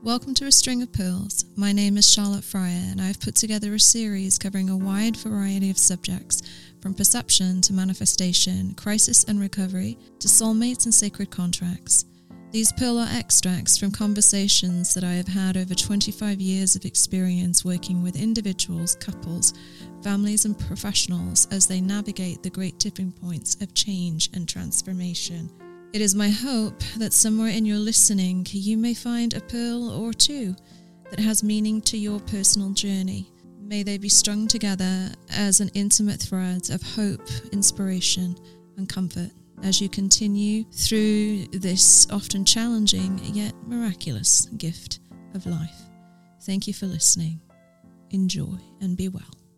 Welcome to A String of Pearls. My name is Charlotte Fryer, and I have put together a series covering a wide variety of subjects, from perception to manifestation, crisis and recovery, to soulmates and sacred contracts. These pearl are extracts from conversations that I have had over 25 years of experience working with individuals, couples, families and professionals as they navigate the great tipping points of change and transformation. It is my hope that somewhere in your listening you may find a pearl or two that has meaning to your personal journey. May they be strung together as an intimate thread of hope, inspiration and comfort as you continue through this often challenging yet miraculous gift of life. Thank you for listening. Enjoy and be well.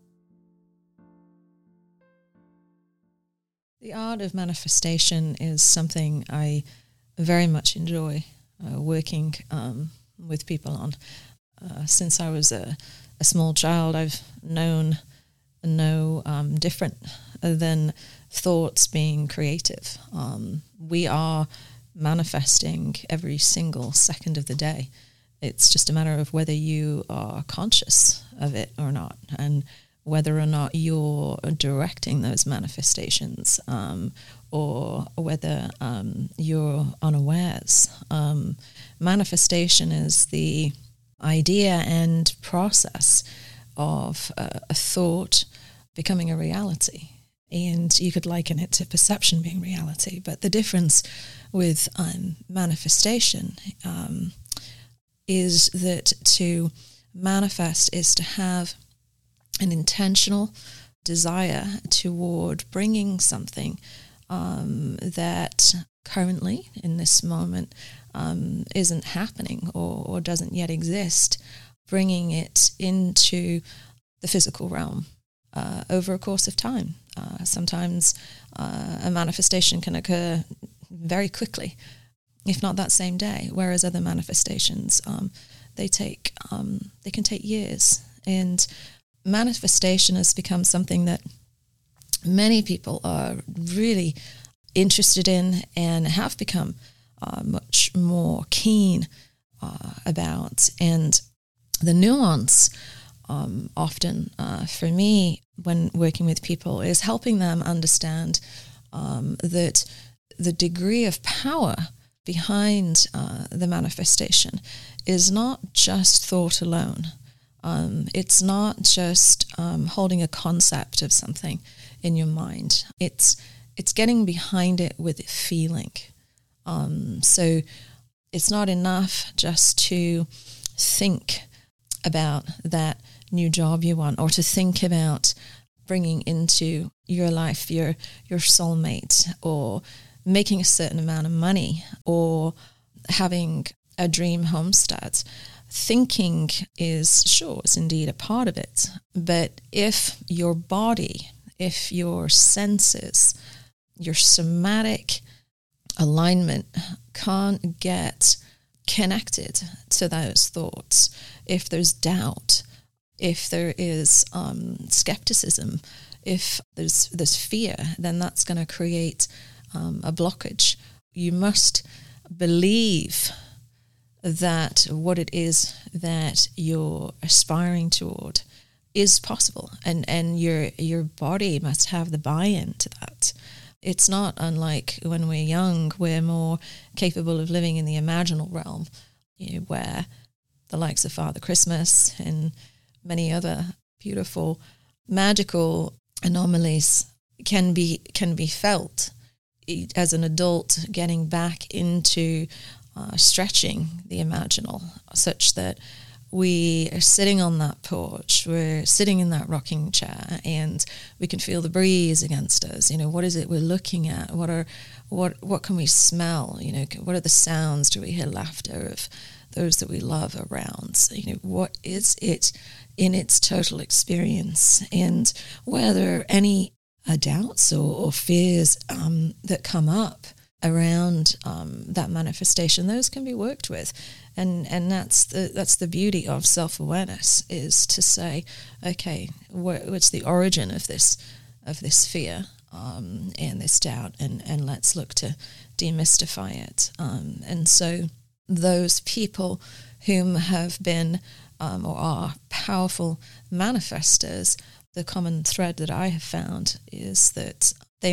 The art of manifestation is something I very much enjoy working with people on. Since I was a small child, I've known no different than thoughts being creative. We are manifesting every single second of the day. It's just a matter of whether you are conscious of it or not, and whether or not you're directing those manifestations, or whether you're unawares. Manifestation is the idea and process of a thought becoming a reality. And you could liken it to perception being reality. But the difference with manifestation is that to manifest is to have an intentional desire toward bringing something that currently in this moment isn't happening or doesn't yet exist, bringing it into the physical realm over a course of time. Sometimes a manifestation can occur very quickly, if not that same day, whereas other manifestations, they can take years. And manifestation has become something that many people are really interested in and have become much more keen about. And the nuance often for me when working with people is helping them understand that the degree of power behind the manifestation is not just thought alone. It's not just holding a concept of something in your mind. It's getting behind it with feeling. So it's not enough just to think about that new job you want, or to think about bringing into your life your soulmate, or making a certain amount of money, or having a dream homestead. Thinking is, sure, it's indeed a part of it, but if your body, if your senses, your somatic alignment can't get connected to those thoughts, if there's doubt, if there is skepticism, if there's fear, then that's going to create a blockage. You must believe that what it is that you're aspiring toward is possible, and your body must have the buy-in to that. It's not unlike when we're young, we're more capable of living in the imaginal realm, where the likes of Father Christmas and many other beautiful, magical anomalies can be felt. As an adult, getting back into stretching the imaginal, such that we are sitting on that porch, we're sitting in that rocking chair, and we can feel the breeze against us. What is it we're looking at? What can we smell? What are the sounds? Do we hear laughter of those that we love around? What is it in its total experience? And were there any doubts or fears that come up around that manifestation? Those can be worked with, and that's the beauty of self-awareness, is to say, okay, what's the origin of this fear and this doubt, and let's look to demystify it. And so those people whom have been or are powerful manifestors, the common thread that I have found is that they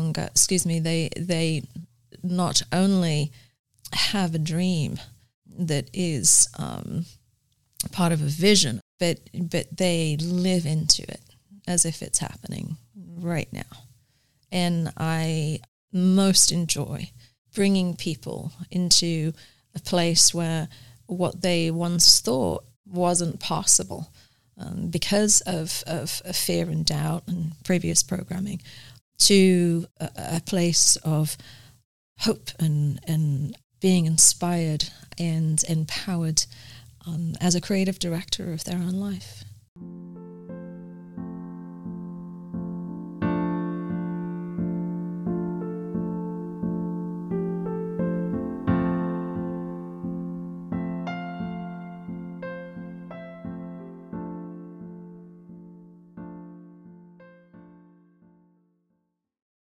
they not only have a dream that is part of a vision, but they live into it as if it's happening right now. And I most enjoy bringing people into a place where what they once thought wasn't possible because of fear and doubt and previous programming, to a place of hope and being inspired and empowered as a creative director of their own life.